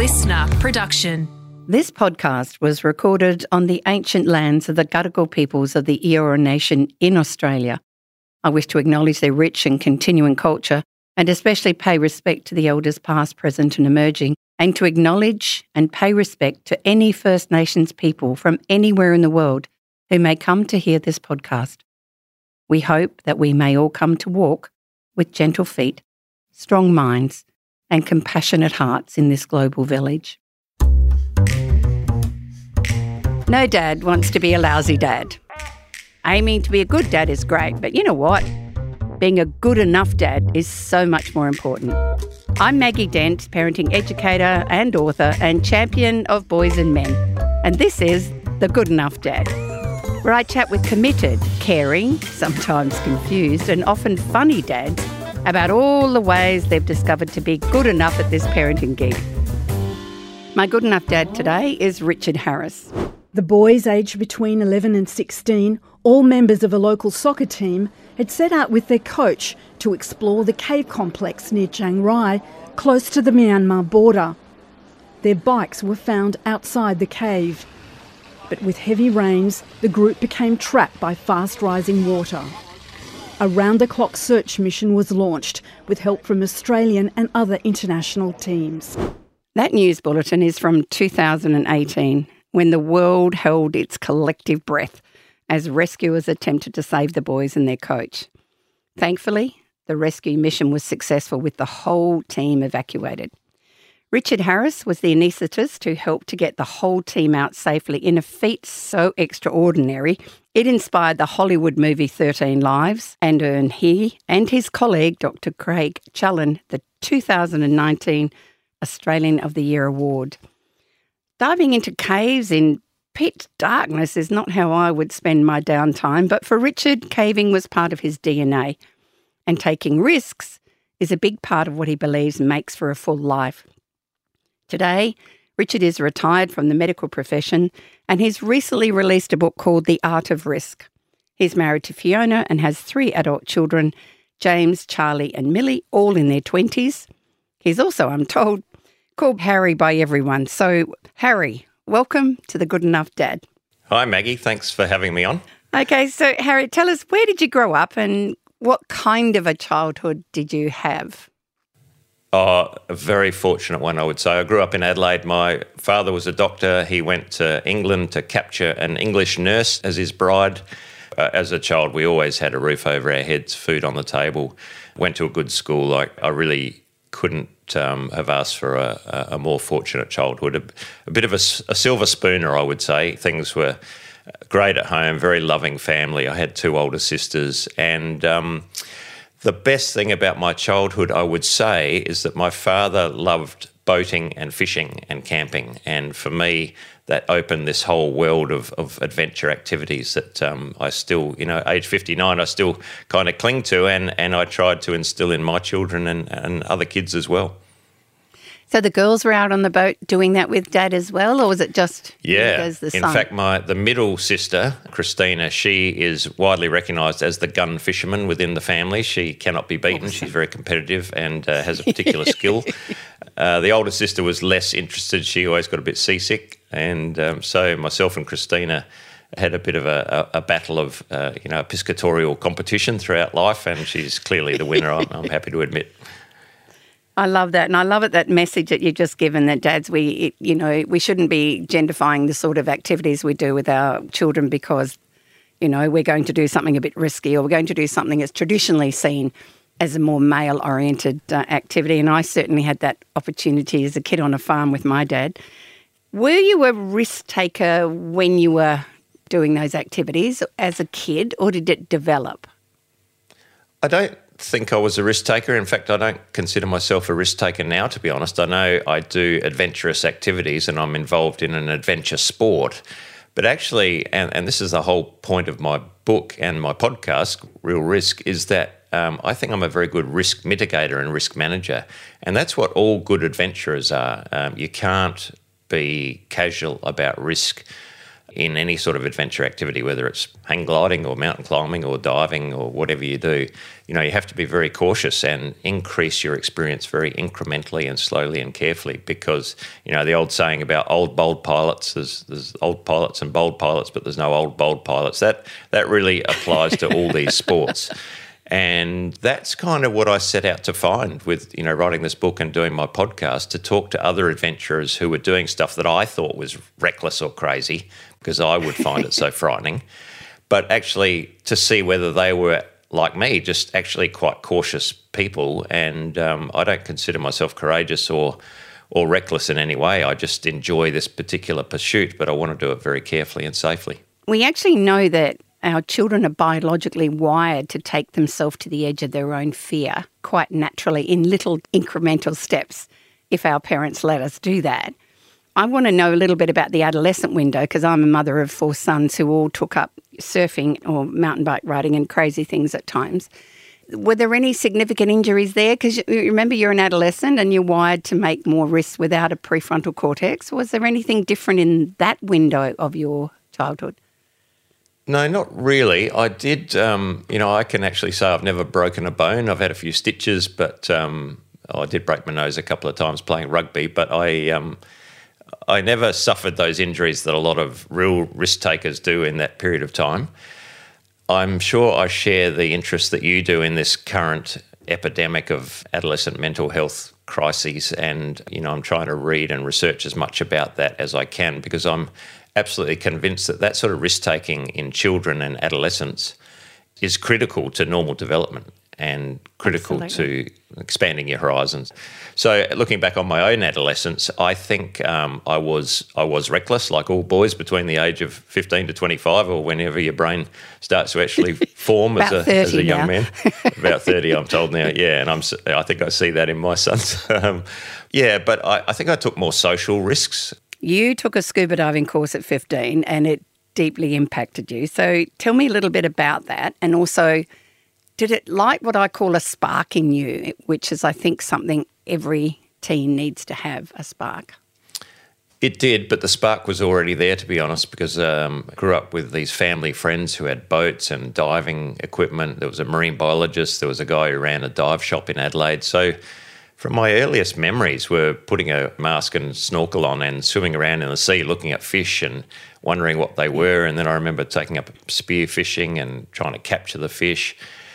listener production. This podcast was recorded on the ancient lands of the Gadigal peoples of the Eora Nation in Australia. I wish to acknowledge their rich and continuing culture and especially pay respect to the elders past, present and emerging, and to acknowledge and pay respect to any First Nations people from anywhere in the world who may come to hear this podcast. We hope that we may all come to walk with gentle feet, strong minds and compassionate hearts in this global village. No dad wants to be a lousy dad. Aiming to be a good dad is great, but you know what? Being a good enough dad is so much more important. I'm Maggie Dent, parenting educator and author and champion of boys and men. And this is The Good Enough Dad, where I chat with committed, caring, sometimes confused and often funny dads about all the ways they've discovered to be good enough at this parenting gig. My good enough dad today is Richard Harris. The boys, aged between 11 and 16, all members of a local soccer team, had set out with their coach to explore the cave complex near Chiang Rai, close to the Myanmar border. Their bikes were found outside the cave. But with heavy rains, the group became trapped by fast-rising water. A round-the-clock search mission was launched with help from Australian and other international teams. That news bulletin is from 2018, when the world held its collective breath as rescuers attempted to save the boys and their coach. Thankfully, the rescue mission was successful with the whole team evacuated. Richard Harris was the anaesthetist who helped to get the whole team out safely in a feat so extraordinary, it inspired the Hollywood movie 13 Lives and earned he and his colleague, Dr. Craig Challen, the 2019 Australian of the Year award. Diving into caves in pitch darkness is not how I would spend my downtime, but for Richard, caving was part of his DNA. And taking risks is a big part of what he believes makes for a full life. Today, Richard is retired from the medical profession and he's recently released a book called The Art of Risk. He's married to Fiona and has 3 adult children, James, Charlie and Millie, all in their 20s. He's also, I'm told, called Harry by everyone. So, Harry, welcome to The Good Enough Dad. Hi, Maggie. Thanks for having me on. Okay, so Harry, tell us, where did you grow up and what kind of a childhood did you have? Oh, a very fortunate one, I would say. I grew up in Adelaide. My father was a doctor. He went to England to capture an English nurse as his bride. As a child, we always had a roof over our heads, food on the table, went to a good school. I really couldn't have asked for a more fortunate childhood. A bit of a silver spooner, I would say. Things were great at home, very loving family. I had 2 older sisters and the best thing about my childhood, I would say, is that my father loved boating and fishing and camping. And for me, that opened this whole world of adventure activities that I still, age 59, I still kind of cling to and I tried to instill in my children and other kids as well. So the girls were out on the boat doing that with Dad as well, or was it just as the son? In fact, the middle sister, Christina, she is widely recognised as the gun fisherman within the family. She cannot be beaten. Awesome. She's very competitive and has a particular skill. The older sister was less interested. She always got a bit seasick. And so myself and Christina had a bit of a battle of, a piscatorial competition throughout life, and she's clearly the winner, I'm happy to admit. I love that. And I love it, that message that you've just given, that dads, we shouldn't be genderfying the sort of activities we do with our children because, we're going to do something a bit risky or we're going to do something that's traditionally seen as a more male-oriented activity. And I certainly had that opportunity as a kid on a farm with my dad. Were you a risk taker when you were doing those activities as a kid, or did it develop? I don't think I was a risk taker. In fact, I don't consider myself a risk taker now, to be honest. I know I do adventurous activities and I'm involved in an adventure sport. But actually, and this is the whole point of my book and my podcast, Real Risk, is that I think I'm a very good risk mitigator and risk manager. And that's what all good adventurers are. You can't be casual about risk. in any sort of adventure activity, whether it's hang gliding or mountain climbing or diving or whatever you do, you have to be very cautious and increase your experience very incrementally and slowly and carefully, because, the old saying about old, bold pilots, there's old pilots and bold pilots, but there's no old, bold pilots. That really applies to all these sports. And that's kind of what I set out to find with, writing this book and doing my podcast, to talk to other adventurers who were doing stuff that I thought was reckless or crazy, because I would find it so frightening, but actually to see whether they were like me, just actually quite cautious people. And I don't consider myself courageous or reckless in any way. I just enjoy this particular pursuit, but I want to do it very carefully and safely. We actually know that our children are biologically wired to take themselves to the edge of their own fear quite naturally in little incremental steps if our parents let us do that. I want to know a little bit about the adolescent window, because I'm a mother of 4 sons who all took up surfing or mountain bike riding and crazy things at times. Were there any significant injuries there? Because you remember, you're an adolescent and you're wired to make more risks without a prefrontal cortex. Was there anything different in that window of your childhood? No, not really. I did, I can actually say I've never broken a bone. I've had a few stitches, but I did break my nose a couple of times playing rugby, but I never suffered those injuries that a lot of real risk takers do in that period of time. I'm sure I share the interest that you do in this current epidemic of adolescent mental health crises, and I'm trying to read and research as much about that as I can, because I'm absolutely convinced that sort of risk-taking in children and adolescents is critical to normal development and critical to expanding your horizons. So looking back on my own adolescence, I think I was reckless, like all boys between the age of 15 to 25, or whenever your brain starts to actually form as a young man. About 30, I'm told now. Yeah, and I think I see that in my sons. But I think I took more social risks. You took a scuba diving course at 15 and it deeply impacted you. So tell me a little bit about that, and also, did it light what I call a spark in you, which is, I think, something every teen needs to have, a spark? It did, but the spark was already there, to be honest, because I grew up with these family friends who had boats and diving equipment. There was a marine biologist. There was a guy who ran a dive shop in Adelaide. So from my earliest memories were putting a mask and snorkel on and swimming around in the sea looking at fish and wondering what they were. And then I remember taking up spear fishing and trying to capture the fish.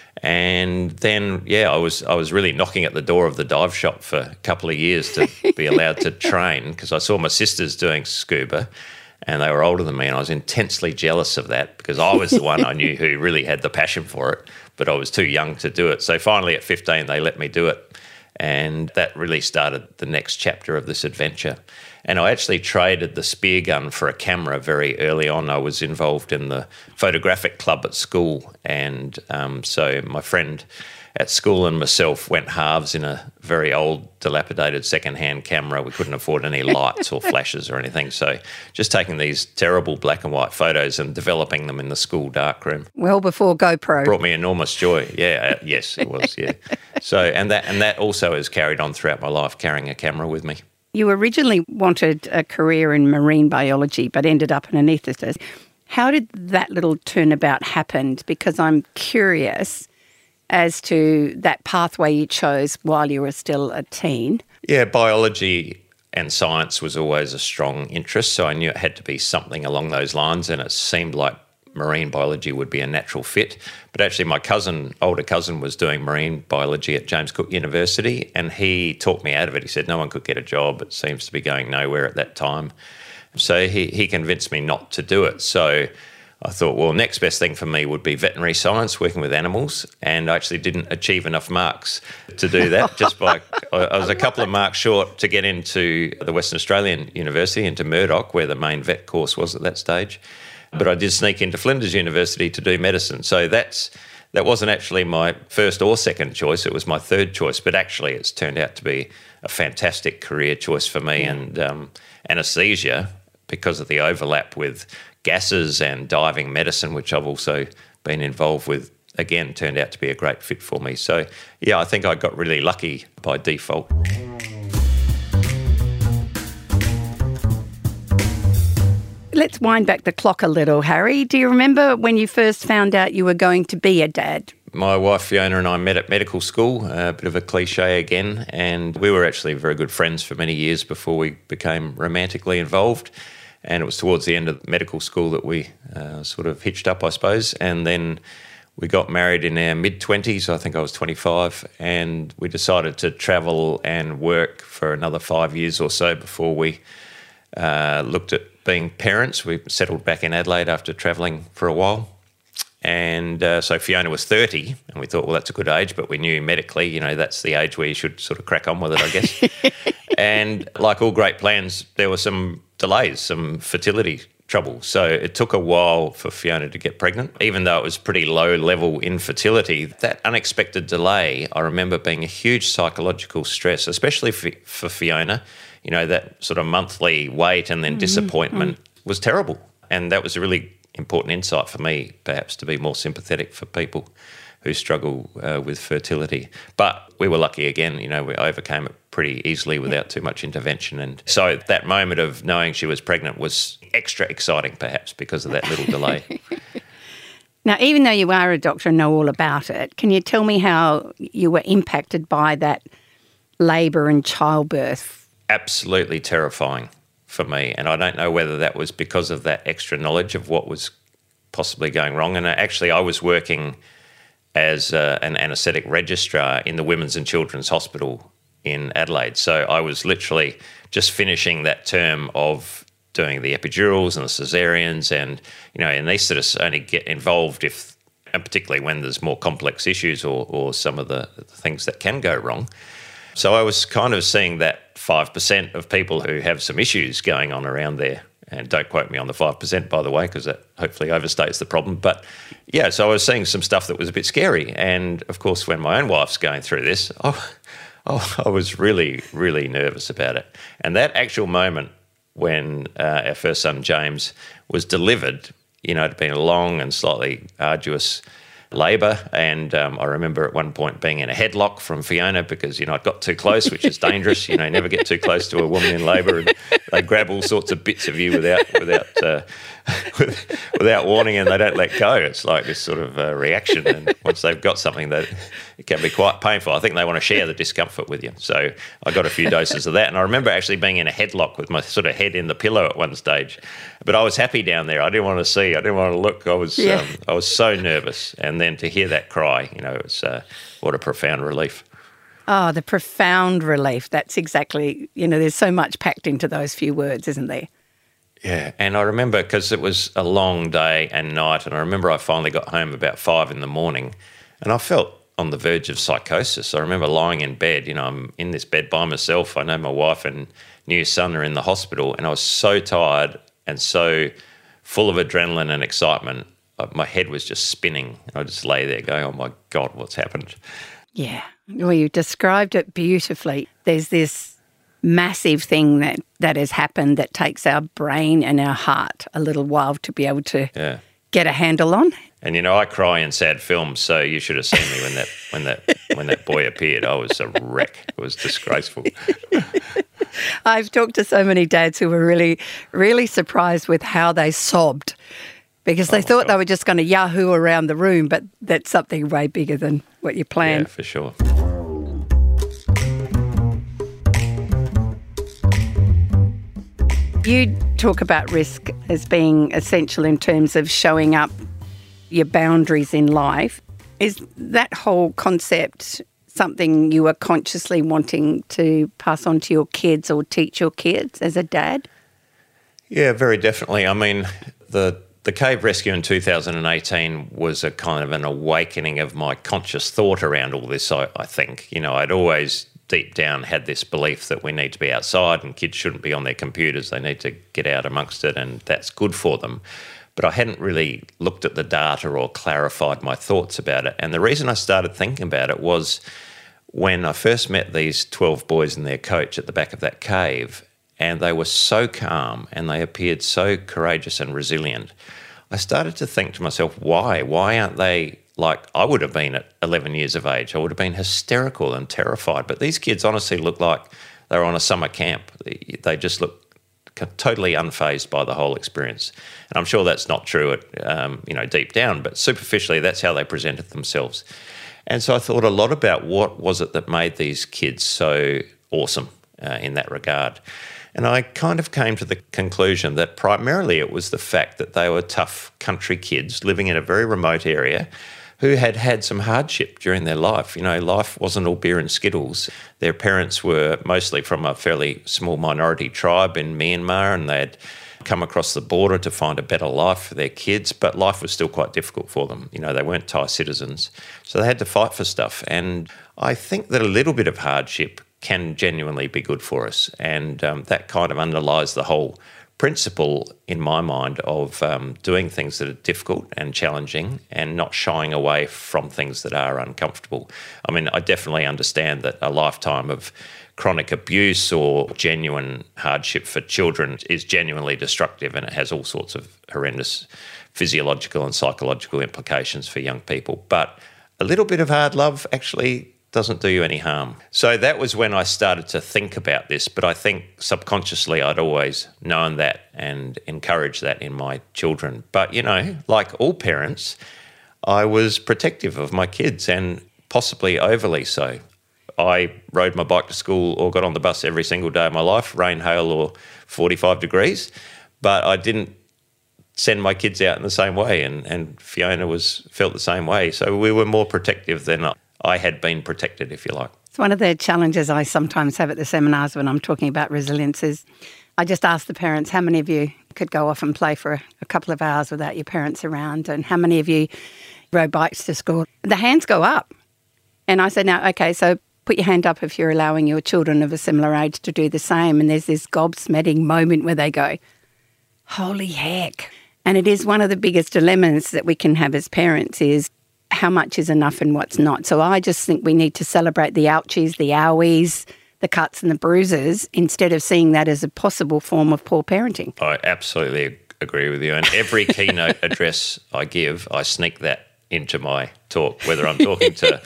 And then, I was really knocking at the door of the dive shop for a couple of years to be allowed to train, because I saw my sisters doing scuba and they were older than me, and I was intensely jealous of that because I was the one I knew who really had the passion for it, but I was too young to do it. So finally at 15 they let me do it, and that really started the next chapter of this adventure. And I actually traded the spear gun for a camera very early on. I was involved in the photographic club at school, and so my friend at school and myself went halves in a very old, dilapidated second-hand camera. We couldn't afford any lights or flashes or anything, so just taking these terrible black and white photos and developing them in the school darkroom. Well before GoPro. Brought me enormous joy. Yes, it was, yeah. So, and that also has carried on throughout my life, carrying a camera with me. You originally wanted a career in marine biology but ended up an anaesthetist. How did that little turnabout happen? Because I'm curious as to that pathway you chose while you were still a teen. Yeah, biology and science was always a strong interest, so I knew it had to be something along those lines, and it seemed like marine biology would be a natural fit. But actually my older cousin was doing marine biology at James Cook University, and he talked me out of it. He said no one could get a job. It seems to be going nowhere at that time. So he convinced me not to do it. So I thought, well, next best thing for me would be veterinary science, working with animals, and I actually didn't achieve enough marks to do that. I was a couple of marks short to get into the Western Australian University, into Murdoch, where the main vet course was at that stage. But I did sneak into Flinders University to do medicine. So that wasn't actually my first or second choice. It was my third choice. But actually it's turned out to be a fantastic career choice for me. And anaesthesia, because of the overlap with gases and diving medicine, which I've also been involved with, again, turned out to be a great fit for me. So, yeah, I think I got really lucky by default. Let's wind back the clock a little, Harry. Do you remember when you first found out you were going to be a dad? My wife Fiona and I met at medical school, a bit of a cliche again, and we were actually very good friends for many years before we became romantically involved. And it was towards the end of medical school that we sort of hitched up, I suppose, and then we got married in our mid-20s. I think I was 25, and we decided to travel and work for another 5 years or so before we looked at being parents. We settled back in Adelaide after travelling for a while. And so Fiona was 30, and we thought, well, that's a good age, but we knew medically, you know, that's the age where you should sort of crack on with it, I guess. And like all great plans, there were some delays, some fertility trouble. So it took a while for Fiona to get pregnant, even though it was pretty low level infertility. That unexpected delay, I remember being a huge psychological stress, especially for Fiona. You know, that sort of monthly wait and then disappointment was terrible. And that was a really important insight for me, perhaps, to be more sympathetic for people who struggle with fertility. But we were lucky again, you know, we overcame it pretty easily without too much intervention. And so that moment of knowing she was pregnant was extra exciting, perhaps, because of that little delay. Now, even though you are a doctor and know all about it, can you tell me how you were impacted by that labour and childbirth? Absolutely terrifying for me. And I don't know whether that was because of that extra knowledge of what was possibly going wrong. And actually, I was working as an anaesthetic registrar in the Women's and Children's Hospital in Adelaide. So I was literally just finishing that term of doing the epidurals and the caesareans, and, you know, anaesthetists only get involved if, and particularly when there's more complex issues or some of the things that can go wrong. So I was kind of seeing that 5% of people who have some issues going on around there. And don't quote me on the 5%, by the way, because that hopefully overstates the problem. But, yeah, so I was seeing some stuff that was a bit scary. And, of course, when my own wife's going through this, I was really, really nervous about it. And that actual moment when our first son, James, was delivered, you know, it had been a long and slightly arduous labour, and I remember at one point being in a headlock from Fiona because, you know, I'd got too close, which is dangerous. You know, never get too close to a woman in labour, and they grab all sorts of bits of you without warning, and they don't let go. It's like this sort of reaction, and once they've got something, it can be quite painful. I think they want to share the discomfort with you. So I got a few doses of that, and I remember actually being in a headlock with my sort of head in the pillow at one stage. But I was happy down there. I didn't want to see. I didn't want to look. I was so nervous, and then to hear that cry, you know, it's what a profound relief. Oh, the profound relief. That's exactly, you know, there's so much packed into those few words, isn't there? Yeah, and I remember because it was a long day and night, and I remember I finally got home about 5 a.m, and I felt on the verge of psychosis. I remember lying in bed, you know, I'm in this bed by myself. I know my wife and new son are in the hospital, and I was so tired and so full of adrenaline and excitement. My head was just spinning. I just lay there going, oh, my God, what's happened? Yeah, well, you described it beautifully. There's this massive thing that has happened that takes our brain and our heart a little while to be able to get a handle on. And, you know, I cry in sad films, so you should have seen me when that boy appeared. I was a wreck. It was disgraceful. I've talked to so many dads who were really, really surprised with how they sobbed because they thought they were just going to yahoo around the room, but that's something way bigger than what you planned. Yeah, for sure. You talk about risk as being essential in terms of showing up your boundaries in life. Is that whole concept something you are consciously wanting to pass on to your kids or teach your kids as a dad? Yeah, very definitely. I mean, the cave rescue in 2018 was a kind of an awakening of my conscious thought around all this, I think. You know, I'd always deep down had this belief that we need to be outside and kids shouldn't be on their computers. They need to get out amongst it, and that's good for them. But I hadn't really looked at the data or clarified my thoughts about it. And the reason I started thinking about it was when I first met these 12 boys and their coach at the back of that cave, and they were so calm and they appeared so courageous and resilient. I started to think to myself, why? Why aren't they like I would have been at 11 years of age? I would have been hysterical and terrified. But these kids honestly look like they were on a summer camp. They just look totally unfazed by the whole experience. And I'm sure that's not true at, deep down, but superficially that's how they presented themselves. And so I thought a lot about what was it that made these kids so awesome in that regard. And I kind of came to the conclusion that primarily it was the fact that they were tough country kids living in a very remote area who had had some hardship during their life. Life wasn't all beer and skittles. Their parents were mostly from a fairly small minority tribe in Myanmar, and they had come across the border to find a better life for their kids, but life was still quite difficult for them. They weren't Thai citizens, so they had to fight for stuff. And I think that a little bit of hardship can genuinely be good for us, and that kind of underlies the whole principle in my mind of doing things that are difficult and challenging and not shying away from things that are uncomfortable. I mean, I definitely understand that a lifetime of chronic abuse or genuine hardship for children is genuinely destructive, and it has all sorts of horrendous physiological and psychological implications for young people. But a little bit of hard love actually doesn't do you any harm. So that was when I started to think about this, but I think subconsciously I'd always known that and encouraged that in my children. But, like all parents, I was protective of my kids, and possibly overly so. I rode my bike to school or got on the bus every single day of my life, rain, hail or 45 degrees, but I didn't send my kids out in the same way, and Fiona felt the same way. So we were more protective than I had been protected, if you like. It's one of the challenges I sometimes have at the seminars when I'm talking about resilience is I just ask the parents, how many of you could go off and play for a couple of hours without your parents around, and how many of you rode bikes to school? The hands go up. And I said, now, okay, so put your hand up if you're allowing your children of a similar age to do the same. And there's this gobsmacked moment where they go, holy heck. And it is one of the biggest dilemmas that we can have as parents is how much is enough and what's not. So I just think we need to celebrate the ouchies, the owies, the cuts and the bruises instead of seeing that as a possible form of poor parenting. I absolutely agree with you. And every keynote address I give, I sneak that into my talk, whether I'm talking to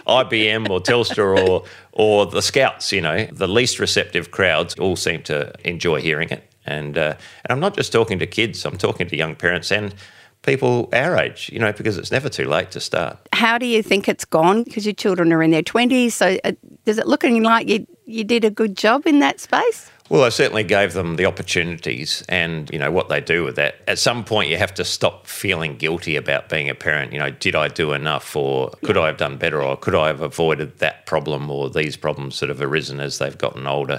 IBM or Telstra or the Scouts. The least receptive crowds all seem to enjoy hearing it. And I'm not just talking to kids, I'm talking to young parents and people our age, because it's never too late to start. How do you think it's gone? Because your children are in their 20s, so does it looking like you did a good job in that space? Well, I certainly gave them the opportunities and, what they do with that. At some point, you have to stop feeling guilty about being a parent. Did I do enough, or could I have done better, or could I have avoided that problem or these problems that have arisen as they've gotten older?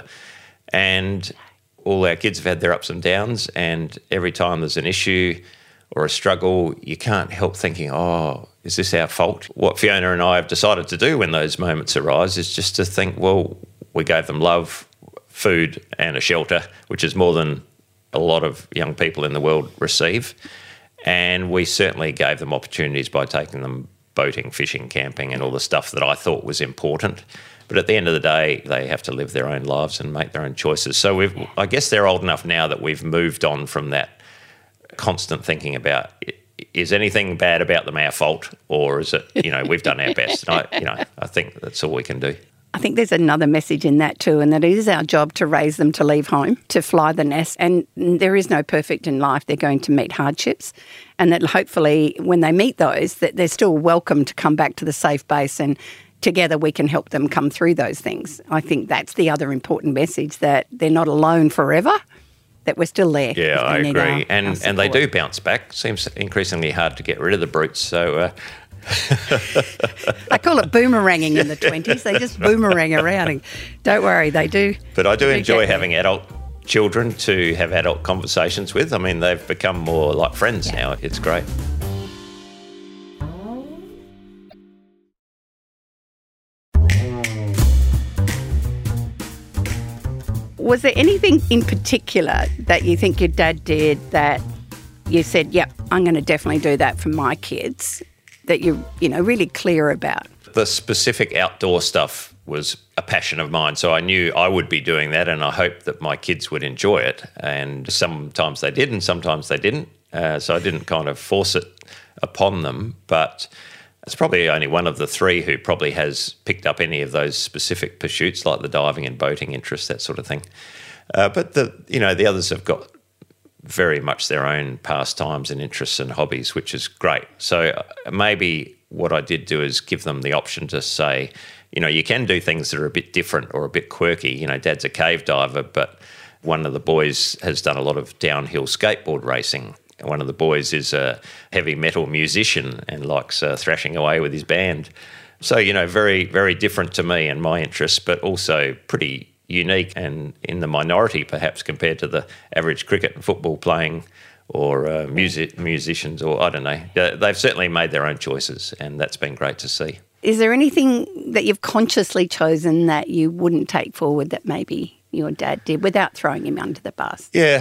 And all our kids have had their ups and downs, and every time there's an issue or a struggle, you can't help thinking, is this our fault? What Fiona and I have decided to do when those moments arise is just to think, well, we gave them love, food and a shelter, which is more than a lot of young people in the world receive. And we certainly gave them opportunities by taking them boating, fishing, camping and all the stuff that I thought was important. But at the end of the day, they have to live their own lives and make their own choices. So I guess they're old enough now that we've moved on from that constant thinking about, is anything bad about them our fault, or is it, we've done our best? And I think that's all we can do. I think there's another message in that too, and that it is our job to raise them to leave home, to fly the nest. And there is no perfect in life. They're going to meet hardships, and that hopefully when they meet those, that they're still welcome to come back to the safe base, and together we can help them come through those things. I think that's the other important message, that they're not alone forever, that we're still there. Yeah, I agree. And they do bounce back. Seems increasingly hard to get rid of the brutes. So I call it boomeranging in the 20s. They just boomerang around. And don't worry, they do. But I do enjoy having adult children to have adult conversations with. I mean, they've become more like friends now. It's great. Was there anything in particular that you think your dad did that you said, yep, I'm going to definitely do that for my kids, that you're really clear about? The specific outdoor stuff was a passion of mine, so I knew I would be doing that, and I hoped that my kids would enjoy it. And sometimes they did and sometimes they didn't, so I didn't kind of force it upon them. But It's probably only one of the three who probably has picked up any of those specific pursuits like the diving and boating interest, that sort of thing. But the others have got very much their own pastimes and interests and hobbies, which is great. So maybe what I did do is give them the option to say, you can do things that are a bit different or a bit quirky. Dad's a cave diver, but one of the boys has done a lot of downhill skateboard racing. One of the boys is a heavy metal musician and likes thrashing away with his band. So, very, very different to me and my interests, but also pretty unique and in the minority perhaps compared to the average cricket and football playing or musicians, or I don't know. They've certainly made their own choices, and that's been great to see. Is there anything that you've consciously chosen that you wouldn't take forward that maybe your dad did without throwing him under the bus? Yeah.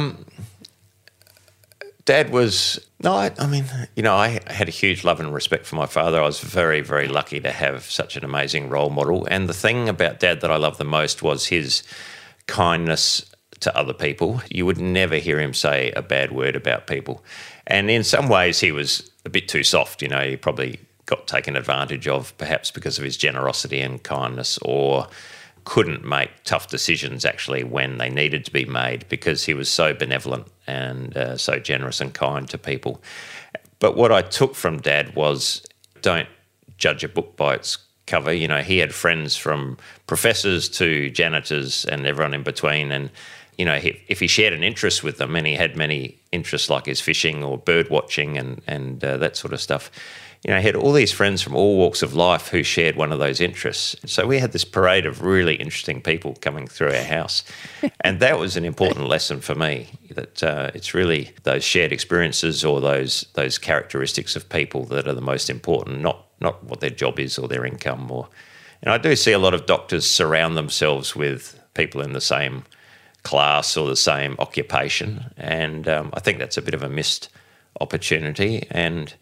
Dad was, I had a huge love and respect for my father. I was very, very lucky to have such an amazing role model. And the thing about Dad that I loved the most was his kindness to other people. You would never hear him say a bad word about people. And in some ways he was a bit too soft. He probably got taken advantage of perhaps because of his generosity and kindness, or couldn't make tough decisions actually when they needed to be made because he was so benevolent and so generous and kind to people. But what I took from Dad was, don't judge a book by its cover. He had friends from professors to janitors and everyone in between, and if he shared an interest with them, and he had many interests like his fishing or bird watching and that sort of stuff, he had all these friends from all walks of life who shared one of those interests. So we had this parade of really interesting people coming through our house. And that was an important lesson for me, that it's really those shared experiences or those characteristics of people that are the most important, not what their job is or their income. And I do see a lot of doctors surround themselves with people in the same class or the same occupation. And I think that's a bit of a missed opportunity. And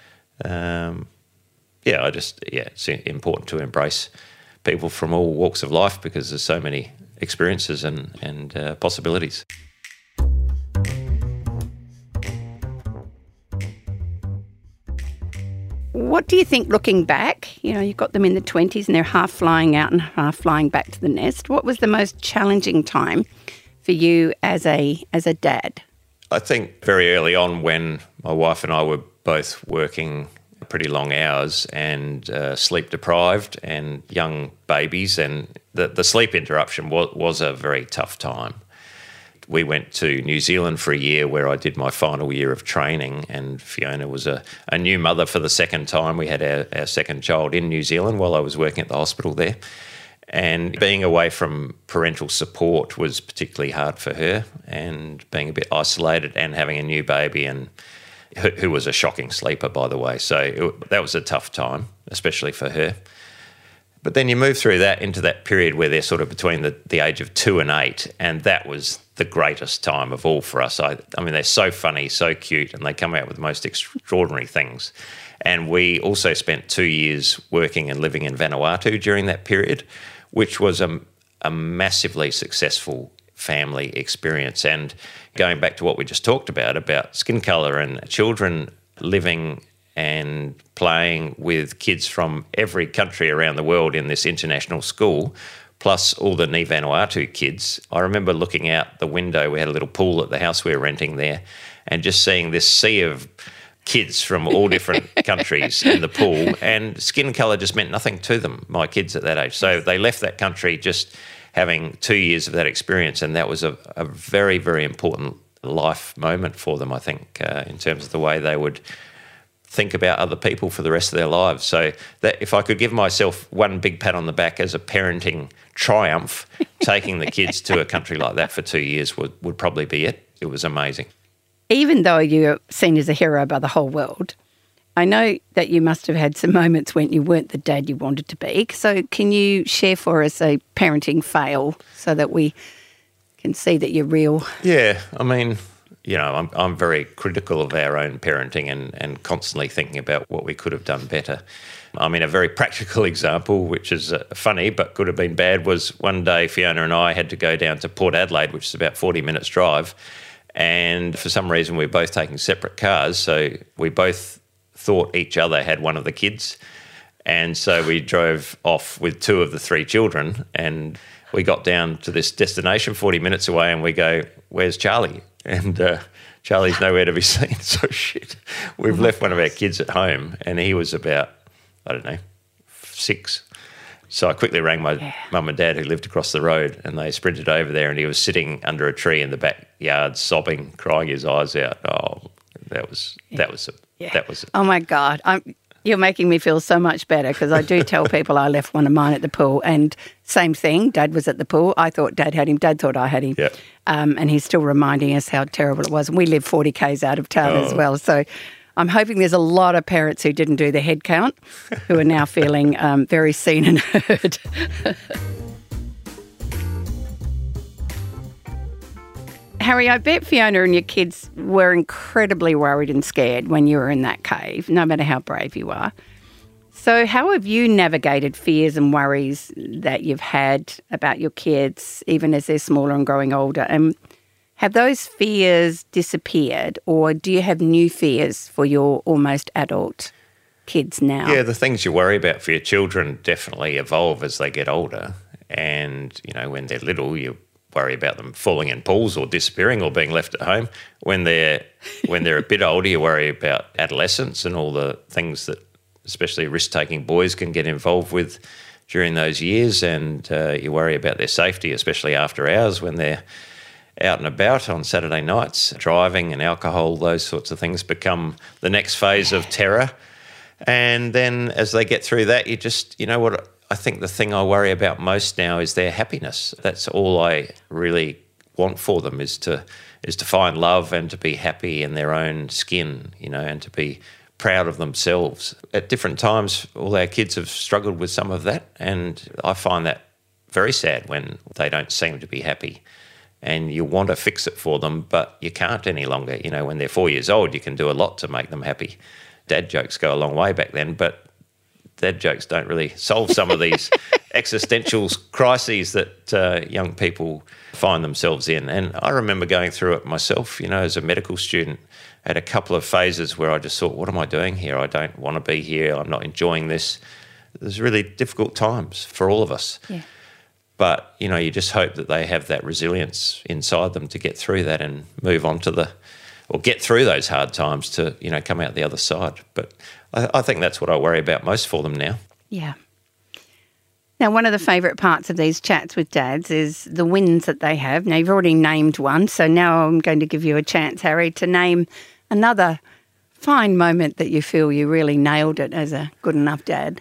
it's important to embrace people from all walks of life because there's so many experiences and possibilities. What do you think, looking back? You've got them in the 20s and they're half flying out and half flying back to the nest. What was the most challenging time for you as a dad? I think very early on, when my wife and I were both working pretty long hours and sleep deprived and young babies, and the sleep interruption was a very tough time. We went to New Zealand for a year where I did my final year of training, and Fiona was a new mother for the second time. We had our second child in New Zealand while I was working at the hospital there. And being away from parental support was particularly hard for her, and being a bit isolated and having a new baby, and who was a shocking sleeper, by the way. So that was a tough time, especially for her. But then you move through that into that period where they're sort of between the age of 2 and 8, and that was the greatest time of all for us. I mean, they're so funny, so cute, and they come out with the most extraordinary things. And we also spent 2 years working and living in Vanuatu during that period, which was a massively successful family experience. And going back to what we just talked about skin colour and children living and playing with kids from every country around the world in this international school, plus all the Ni Vanuatu kids. I remember looking out the window, we had a little pool at the house we were renting there, and just seeing this sea of kids from all different countries in the pool, and skin colour just meant nothing to them, my kids at that age. So they left that country just having 2 years of that experience, and that was a very, very important life moment for them, I think, in terms of the way they would think about other people for the rest of their lives. So that if I could give myself one big pat on the back as a parenting triumph, taking the kids to a country like that for 2 years would probably be it. It was amazing. Even though you're seen as a hero by the whole world, I know that you must have had some moments when you weren't the dad you wanted to be. So can you share for us a parenting fail so that we can see that you're real? Yeah, I mean, I'm very critical of our own parenting and constantly thinking about what we could have done better. I mean, a very practical example, which is funny but could have been bad, was one day Fiona and I had to go down to Port Adelaide, which is about 40 minutes drive, and for some reason we were both taking separate cars, so we both thought each other had one of the kids. And so we drove off with 2 of the 3 children, and we got down to this destination 40 minutes away, and we go, "Where's Charlie?" And Charlie's nowhere to be seen. So shit, we've left one of our kids at home, and he was about, 6. So I quickly rang my mum and dad, who lived across the road, and they sprinted over there, and he was sitting under a tree in the backyard, sobbing, crying his eyes out. Oh, that was it. Oh my God, you're making me feel so much better, because I do tell people I left one of mine at the pool, and same thing. Dad was at the pool. I thought Dad had him. Dad thought I had him. Yep. And he's still reminding us how terrible it was. And we live 40 k's out of town as well, so. I'm hoping there's a lot of parents who didn't do the head count who are now feeling very seen and heard. Harry, I bet Fiona and your kids were incredibly worried and scared when you were in that cave, no matter how brave you are. So how have you navigated fears and worries that you've had about your kids, even as they're smaller and growing older? And have those fears disappeared, or do you have new fears for your almost adult kids now? Yeah, the things you worry about for your children definitely evolve as they get older. And, when they're little, you worry about them falling in pools or disappearing or being left at home. When they're a bit older, you worry about adolescence and all the things that especially risk-taking boys can get involved with during those years. And you worry about their safety, especially after hours when they're out and about on Saturday nights. Driving and alcohol, those sorts of things become the next phase of terror. And then as they get through that, what I think the thing I worry about most now is their happiness. That's all I really want for them, is to find love and to be happy in their own skin, and to be proud of themselves. At different times, all our kids have struggled with some of that, and I find that very sad when they don't seem to be happy. And you want to fix it for them, but you can't any longer. When they're 4 years old, you can do a lot to make them happy. Dad jokes go a long way back then, but dad jokes don't really solve some of these existential crises that young people find themselves in. And I remember going through it myself, as a medical student. I had a couple of phases where I just thought, what am I doing here? I don't want to be here. I'm not enjoying this. There's really difficult times for all of us. Yeah. But, you just hope that they have that resilience inside them to get through that and move on or get through those hard times to, come out the other side. But I think that's what I worry about most for them now. Yeah. Now, one of the favourite parts of these chats with dads is the wins that they have. Now, you've already named one, so now I'm going to give you a chance, Harry, to name another fine moment that you feel you really nailed it as a good enough dad.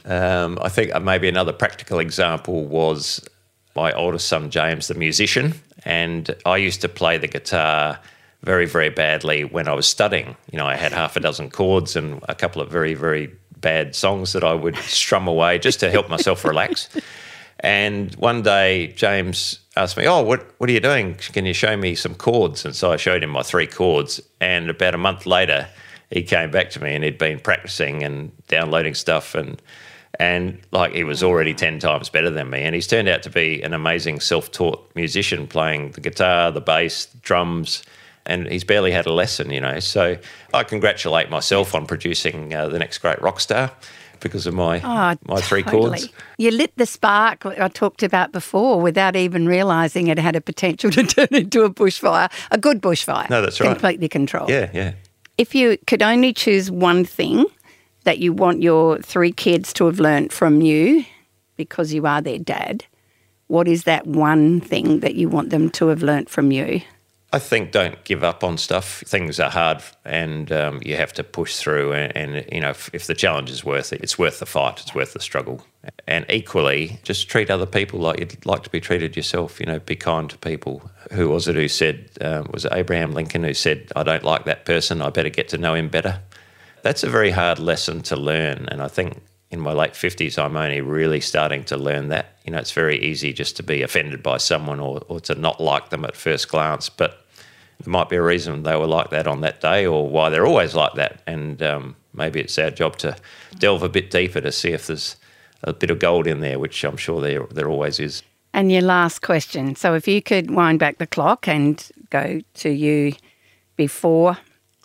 I think maybe another practical example was my oldest son, James, the musician, and I used to play the guitar very, very badly when I was studying. I had half a dozen chords and a couple of very, very bad songs that I would strum away just to help myself relax. And one day James asked me, what are you doing? Can you show me some chords? And so I showed him my 3 chords, and about a month later he came back to me and he'd been practicing and downloading stuff and like he was already 10 times better than me. And he's turned out to be an amazing self-taught musician, playing the guitar, the bass, drums, and he's barely had a lesson, So I congratulate myself on producing the next great rock star because of my 3 chords. You lit the spark I talked about before without even realising it had a potential to turn into a bushfire, a good bushfire. No, that's right. Completely controlled. Yeah. If you could only choose one thing that you want your 3 kids to have learnt from you because you are their dad, what is that one thing that you want them to have learnt from you? I think don't give up on stuff. Things are hard and you have to push through and if the challenge is worth it, it's worth the fight, it's worth the struggle. And equally, just treat other people like you'd like to be treated yourself. Be kind to people. Who was it who said, was it Abraham Lincoln who said, I don't like that person, I better get to know him better? That's a very hard lesson to learn, and I think in my late 50s I'm only really starting to learn that. It's very easy just to be offended by someone or to not like them at first glance, but there might be a reason they were like that on that day or why they're always like that, and maybe it's our job to delve a bit deeper to see if there's a bit of gold in there, which I'm sure there always is. And your last question. So if you could wind back the clock and go to you before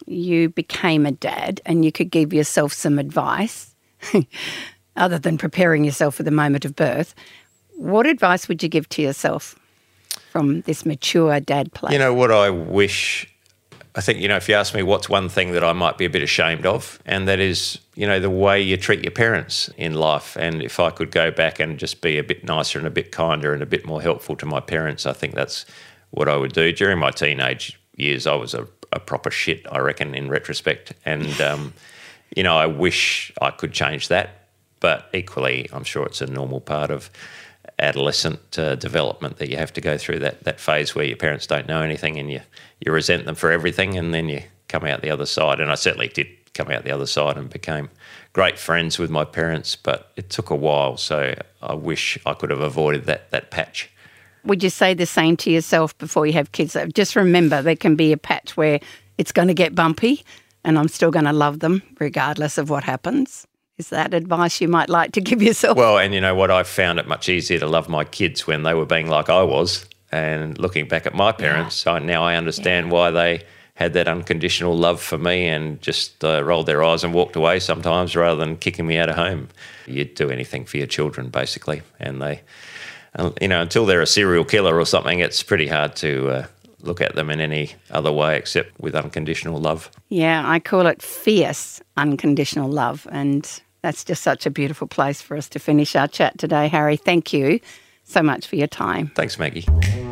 you became a dad and you could give yourself some advice, other than preparing yourself for the moment of birth, what advice would you give to yourself from this mature dad place? You know what I wish... I think, if you ask me what's one thing that I might be a bit ashamed of, and that is, the way you treat your parents in life. And if I could go back and just be a bit nicer and a bit kinder and a bit more helpful to my parents, I think that's what I would do. During my teenage years, I was a proper shit, I reckon, in retrospect. And, I wish I could change that. But equally, I'm sure it's a normal part of adolescent development that you have to go through that phase where your parents don't know anything and you resent them for everything, and then you come out the other side. And I certainly did come out the other side and became great friends with my parents, but it took a while, so I wish I could have avoided that patch. Would you say the same to yourself before you have kids? Just remember, there can be a patch where it's going to get bumpy and I'm still going to love them regardless of what happens. Is that advice you might like to give yourself? Well, and you know what? I found it much easier to love my kids when they were being like I was. And looking back at my parents, now I understand why they had that unconditional love for me and just rolled their eyes and walked away sometimes rather than kicking me out of home. You'd do anything for your children, basically. And they, until they're a serial killer or something, it's pretty hard to look at them in any other way except with unconditional love. Yeah, I call it fierce unconditional love. And that's just such a beautiful place for us to finish our chat today, Harry. Thank you so much for your time. Thanks, Maggie.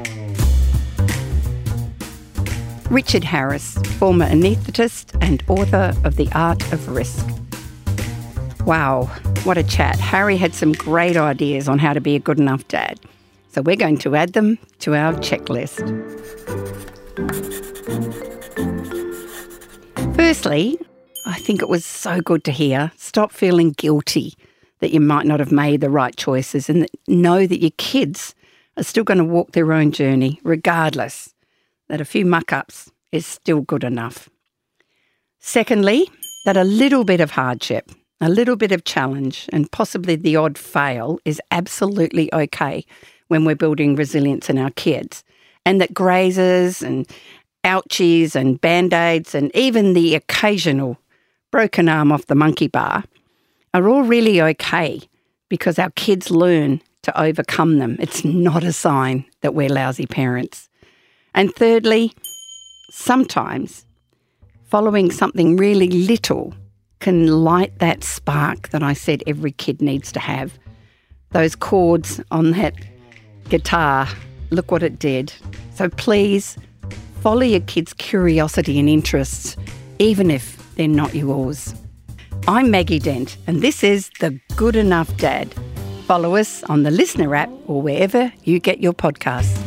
Richard Harris, former anaesthetist and author of The Art of Risk. Wow, what a chat. Harry had some great ideas on how to be a good enough dad. So we're going to add them to our checklist. Firstly, I think it was so good to hear, stop feeling guilty that you might not have made the right choices, and know that your kids are still going to walk their own journey regardless, that a few muck-ups is still good enough. Secondly, that a little bit of hardship, a little bit of challenge and possibly the odd fail is absolutely okay when we're building resilience in our kids, and that grazes and ouchies and band-aids and even the occasional broken arm off the monkey bar are all really okay because our kids learn to overcome them. It's not a sign that we're lousy parents. And thirdly, sometimes following something really little can light that spark that I said every kid needs to have. Those chords on that guitar, look what it did. So please follow your kids' curiosity and interests, even if they're not yours. I'm Maggie Dent, and this is The Good Enough Dad. Follow us on the Listener app or wherever you get your podcasts.